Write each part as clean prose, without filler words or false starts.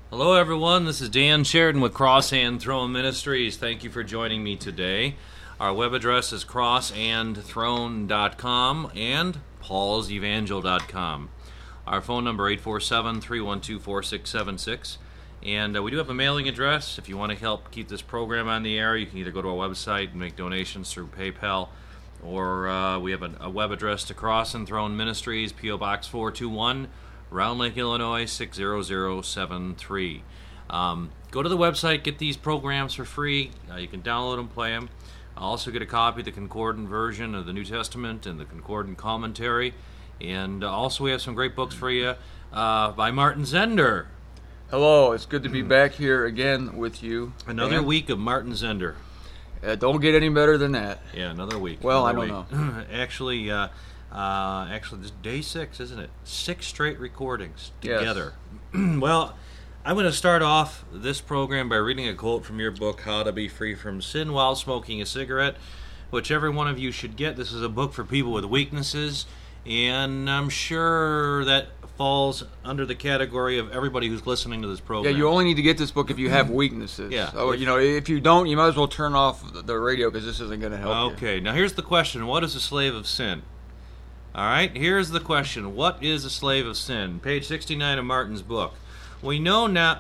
Hello, everyone. This is Dan Sheridan with Cross and Throne Ministries. Thank you for joining me today. Our web address is crossandthrone.com and paulsevangel.com. Our phone number 847-312-4676. And we do have a mailing address. If you want to help keep this program on the air, you can either go to our website and make donations through PayPal, or we have a web address to Cross and Throne Ministries, P.O. Box 421, Round Lake, Illinois, 60073. Go to the website, get these programs for free. You can download them, play them. Also get a copy of the Concordant version of the New Testament and the Concordant commentary. And also we have some great books for you by Martin Zender. Hello, it's good to be back here again with you. Another week of Martin Zender. Don't get any better than that. Yeah, another week. Well, another I don't know. Actually, this is day 6, isn't it? 6 straight recordings together. Yes. Well, I'm going to start off this program by reading a quote from your book, How to Be Free from Sin While Smoking a Cigarette, which every one of you should get. This is a book for people with weaknesses, and I'm sure that falls under the category of everybody who's listening to this program. Yeah, you only need to get this book if you have weaknesses. Yeah. So, if you don't, you might as well turn off the radio because this isn't going to help you. Okay, now here's the question. What is a slave of sin? All right, here's the question. What is a slave of sin? Page 69 of Martin's book. We know now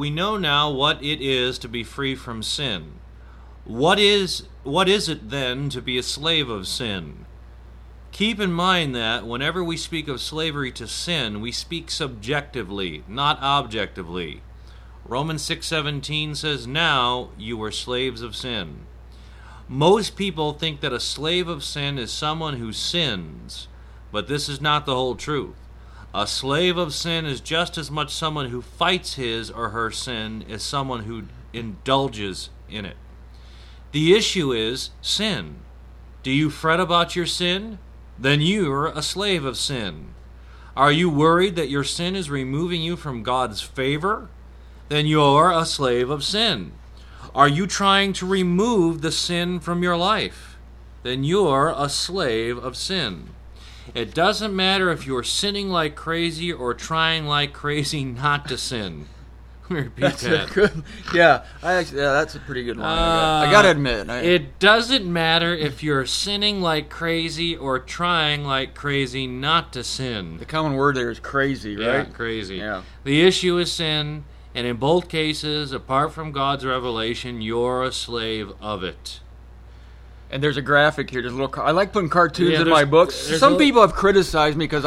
what it is to be free from sin. What is it then to be a slave of sin? Keep in mind that whenever we speak of slavery to sin, we speak subjectively, not objectively. Romans 6:17 says, "Now you are slaves of sin." Most people think that a slave of sin is someone who sins, but this is not the whole truth. A slave of sin is just as much someone who fights his or her sin as someone who indulges in it. The issue is sin. Do you fret about your sin? Then you're a slave of sin. Are you worried that your sin is removing you from God's favor? Then you're a slave of sin. Are you trying to remove the sin from your life? Then you're a slave of sin. It doesn't matter if you're sinning like crazy or trying like crazy not to sin. Let me repeat that. That's a pretty good line. I got to admit. It doesn't matter if you're sinning like crazy or trying like crazy not to sin. The common word there is crazy, right? Yeah, crazy. Yeah. The issue is sin, and in both cases, apart from God's revelation, you're a slave of it. And there's a graphic here. I like putting cartoons in my books. Some people have criticized me because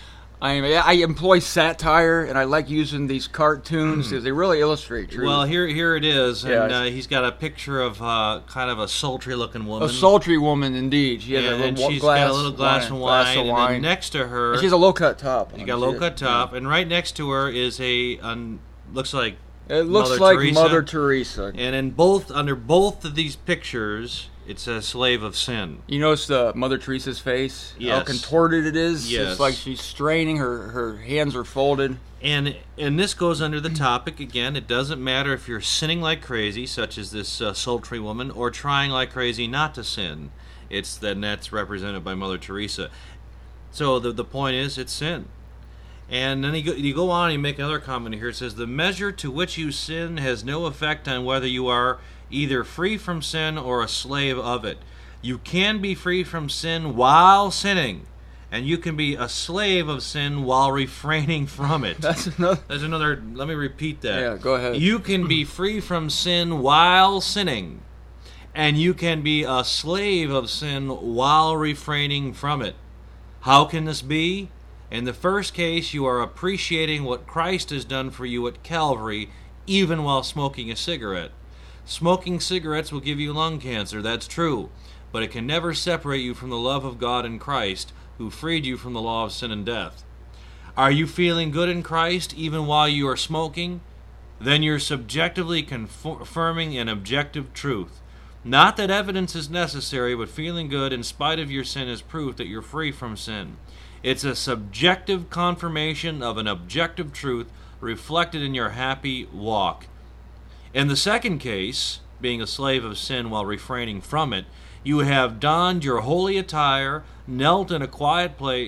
I employ satire, and I like using these cartoons because they really illustrate truth. Well, here it is, and he's got a picture of kind of a sultry-looking woman. A sultry woman, indeed. She has she's got a little glass of wine, and then next to her... And she has a low-cut top. She got a low-cut top, and right next to her is looks like Mother Teresa. And under both of these pictures... It's a slave of sin. You notice Mother Teresa's face? Yes. How contorted it is? Yes. It's like she's straining, her hands are folded. And this goes under the topic, again, it doesn't matter if you're sinning like crazy, such as this sultry woman, or trying like crazy not to sin. That's represented by Mother Teresa. So the point is, it's sin. And then you go on and you make another comment here. It says, the measure to which you sin has no effect on whether you are either free from sin or a slave of it. You can be free from sin while sinning, and you can be a slave of sin while refraining from it. That's another. Let me repeat that. Yeah, go ahead. You can be free from sin while sinning, and you can be a slave of sin while refraining from it. How can this be? In the first case, you are appreciating what Christ has done for you at Calvary, even while smoking a cigarette. Smoking cigarettes will give you lung cancer, that's true, but it can never separate you from the love of God in Christ, who freed you from the law of sin and death. Are you feeling good in Christ even while you are smoking? Then you're subjectively confirming an objective truth. Not that evidence is necessary, but feeling good in spite of your sin is proof that you're free from sin. It's a subjective confirmation of an objective truth reflected in your happy walk. In the second case, being a slave of sin while refraining from it, you have donned your holy attire, knelt in a quiet place,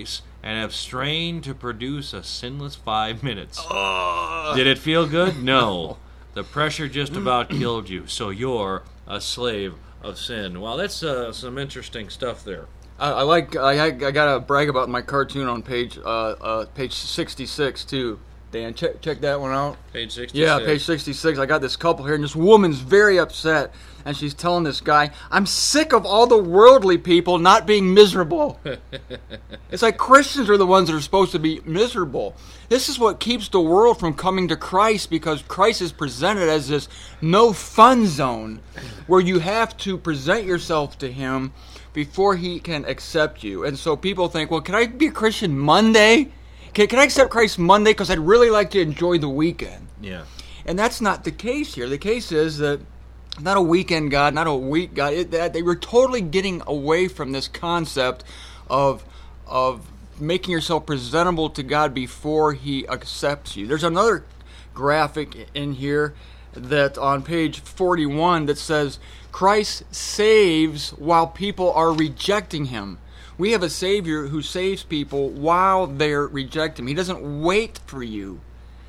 and have strained to produce a sinless 5 minutes. Did it feel good? No. The pressure just about killed you, so you're a slave of sin. Well, that's some interesting stuff there. I gotta brag about my cartoon on page 66 too. Dan, check that one out. Page 66. Yeah, page 66. I got this couple here, and this woman's very upset, and she's telling this guy, "I'm sick of all the worldly people not being miserable." It's like Christians are the ones that are supposed to be miserable. This is what keeps the world from coming to Christ, because Christ is presented as this no-fun zone where you have to present yourself to Him before He can accept you. And so people think, well, can I be a Christian Monday? Can I accept Christ Monday because I'd really like to enjoy the weekend? Yeah. And that's not the case here. The case is that not a weekend God, not a week God. They were totally getting away from this concept of making yourself presentable to God before He accepts you. There's another graphic in here that on page 41 that says, Christ saves while people are rejecting Him. We have a Savior who saves people while they're rejecting Him. He doesn't wait for you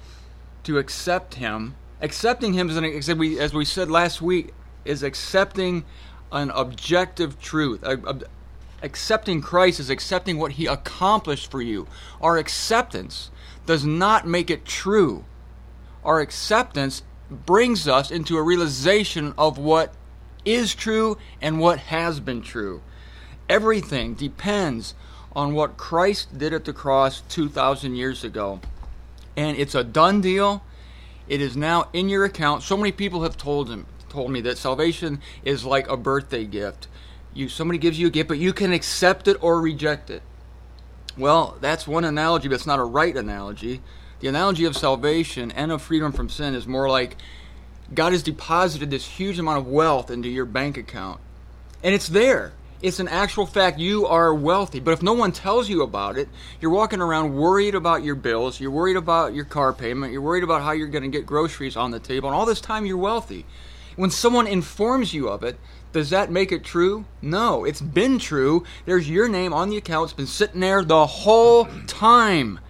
to accept Him. Accepting Him, as we said last week, is accepting an objective truth. Accepting Christ is accepting what He accomplished for you. Our acceptance does not make it true. Our acceptance brings us into a realization of what is true and what has been true. Everything depends on what Christ did at the cross 2,000 years ago. And it's a done deal. It is now in your account. So many people have told me that salvation is like a birthday gift. Somebody gives you a gift, but you can accept it or reject it. Well, that's one analogy, but it's not a right analogy. The analogy of salvation and of freedom from sin is more like God has deposited this huge amount of wealth into your bank account. And it's there. It's an actual fact. You are wealthy. But if no one tells you about it, you're walking around worried about your bills, you're worried about your car payment, you're worried about how you're going to get groceries on the table, and all this time you're wealthy. When someone informs you of it, does that make it true? No. It's been true. There's your name on the account. It's been sitting there the whole time.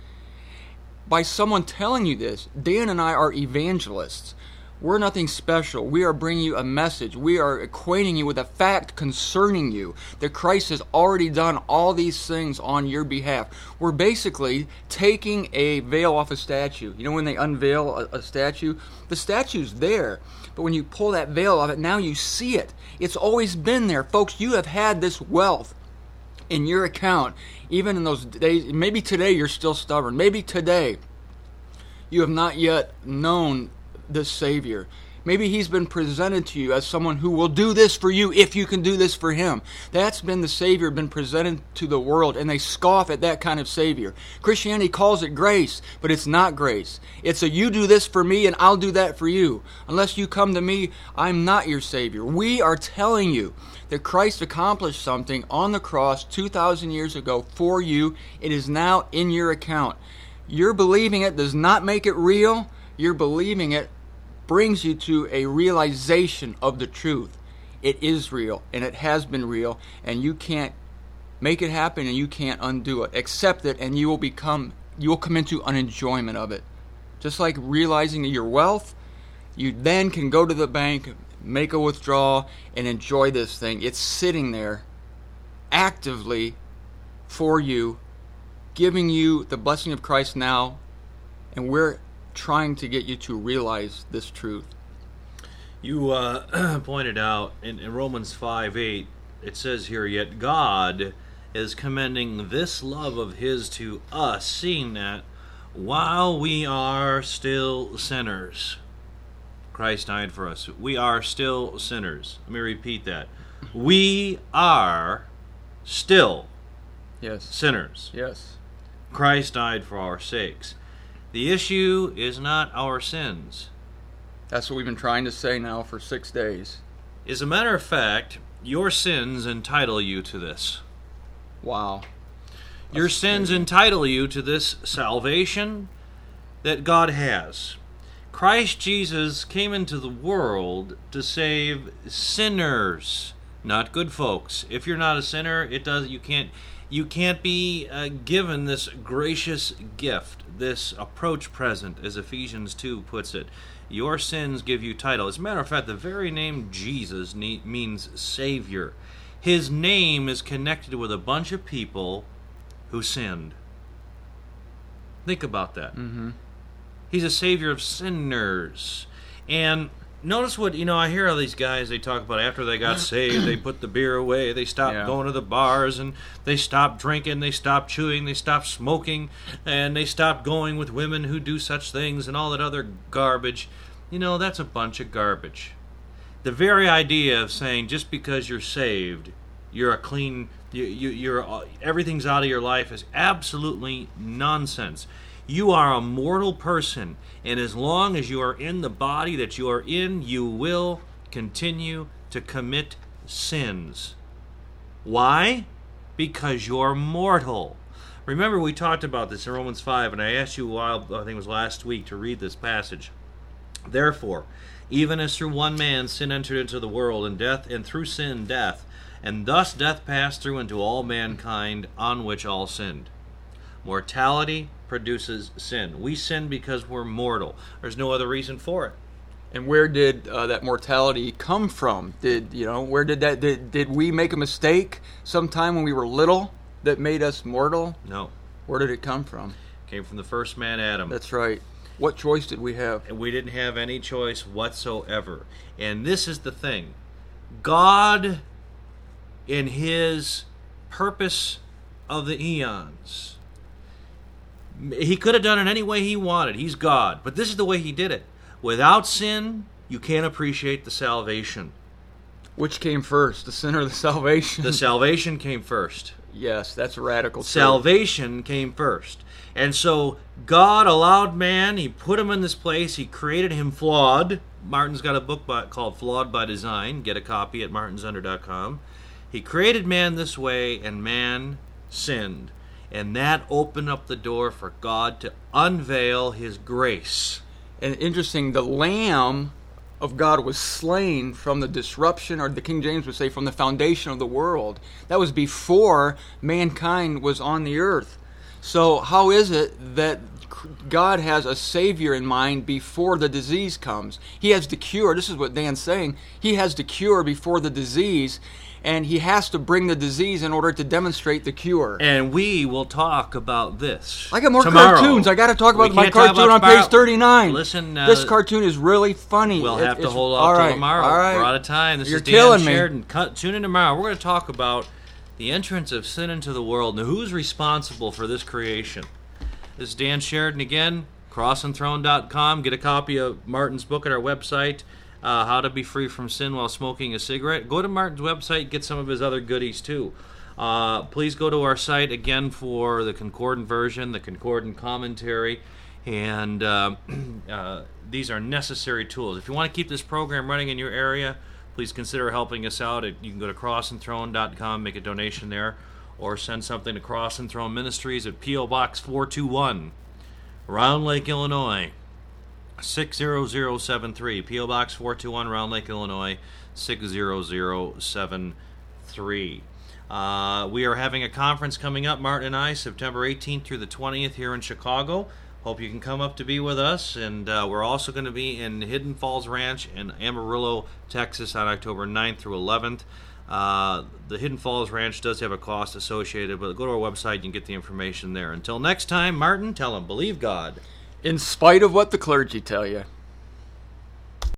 By someone telling you this, Dan and I are evangelists. We're nothing special. We are bringing you a message. We are acquainting you with a fact concerning you, that Christ has already done all these things on your behalf. We're basically taking a veil off a statue. You know when they unveil a statue? The statue's there, but when you pull that veil off it, now you see it. It's always been there. Folks, you have had this wealth in your account, even in those days. Maybe today you're still stubborn. Maybe today you have not yet known this Savior. Maybe He's been presented to you as someone who will do this for you if you can do this for Him. That's been the Savior been presented to the world, and they scoff at that kind of Savior. Christianity calls it grace, but it's not grace. It's a you do this for me and I'll do that for you. Unless you come to me, I'm not your Savior. We are telling you that Christ accomplished something on the cross 2,000 years ago for you. It is now in your account. Your believing it does not make it real. Your believing it brings you to a realization of the truth. It is real, and it has been real, and you can't make it happen, and you can't undo it. Accept it, and you will come into an enjoyment of it. Just like realizing your wealth, you then can go to the bank, make a withdrawal, and enjoy this thing. It's sitting there actively for you, giving you the blessing of Christ now, and we're trying to get you to realize this truth. You pointed out in Romans 5:8, it says here, yet God is commending this love of His to us, seeing that while we are still sinners, Christ died for us. We are still sinners. Let me repeat that. We are still sinners. Yes. Christ died for our sakes. The issue is not our sins. That's what we've been trying to say now for 6 days. As a matter of fact, your sins entitle you to this. Wow. Your sins entitle you to this salvation that God has. Christ Jesus came into the world to save sinners, not good folks. If you're not a sinner, You can't be given this gracious gift, this approach present, as Ephesians 2 puts it. Your sins give you title. As a matter of fact, the very name Jesus means Savior. His name is connected with a bunch of people who sinned. Think about that. Mm-hmm. He's a Savior of sinners. And notice what, I hear all these guys, they talk about after they got saved, they put the beer away, they stopped going to the bars, and they stopped drinking, they stopped chewing, they stopped smoking, and they stopped going with women who do such things and all that other garbage. That's a bunch of garbage. The very idea of saying just because you're saved, you're a clean, you're everything's out of your life is absolutely nonsense. You are a mortal person, and as long as you are in the body that you are in, you will continue to commit sins. Why? Because you're mortal. Remember, we talked about this in Romans 5, and I asked you a while, I think it was last week, to read this passage. Therefore, even as through one man sin entered into the world, and death, and through sin death, and thus death passed through into all mankind, on which all sinned. Mortality produces sin. We sin because we're mortal. There's no other reason for it. And where did that mortality come from? Did we make a mistake sometime when we were little that made us mortal? No. Where did it come from? It came from the first man, Adam. That's right. What choice did we have? And we didn't have any choice whatsoever. And this is the thing. God, in His purpose of the eons, He could have done it any way He wanted. He's God. But this is the way He did it. Without sin, you can't appreciate the salvation. Which came first, the sin or the salvation? The salvation came first. Yes, that's a radical truth. Salvation came first. And so God allowed man, He put him in this place, He created him flawed. Martin's got a book called Flawed by Design. Get a copy at martinsunder.com. He created man this way, and man sinned. And that opened up the door for God to unveil His grace. And interesting, the Lamb of God was slain from the disruption, or the King James would say from the foundation of the world. That was before mankind was on the earth. So how is it that God has a Savior in mind before the disease comes? He has the cure. This is what Dan's saying. He has the cure before the disease, and He has to bring the disease in order to demonstrate the cure. And we will talk about this I got more tomorrow. Cartoons. I got to talk about my cartoon on page 39. Listen, this cartoon is really funny. We'll have to hold off till tomorrow. All right. We're out of time. This You're is Dan killing Sheridan. Tune in tomorrow. We're going to talk about the entrance of sin into the world and who's responsible for this creation. This is Dan Sheridan again, crossandthrone.com. Get a copy of Martin's book at our website, How to Be Free from Sin While Smoking a Cigarette. Go to Martin's website, get some of his other goodies too. Please go to our site again for the Concordant version, the Concordant commentary, and these are necessary tools. If you want to keep this program running in your area, please consider helping us out. You can go to crossandthrone.com, make a donation there, or send something to Cross and Throne Ministries at P.O. Box 421, Round Lake, Illinois, 60073. P.O. Box 421, Round Lake, Illinois, 60073. We are having a conference coming up, Martin and I, September 18th through the 20th here in Chicago. Hope you can come up to be with us. And we're also going to be in Hidden Falls Ranch in Amarillo, Texas on October 9th through 11th. The Hidden Falls Ranch does have a cost associated, but go to our website, you can get the information there. Until next time, Martin, tell them, believe God. In spite of what the clergy tell you.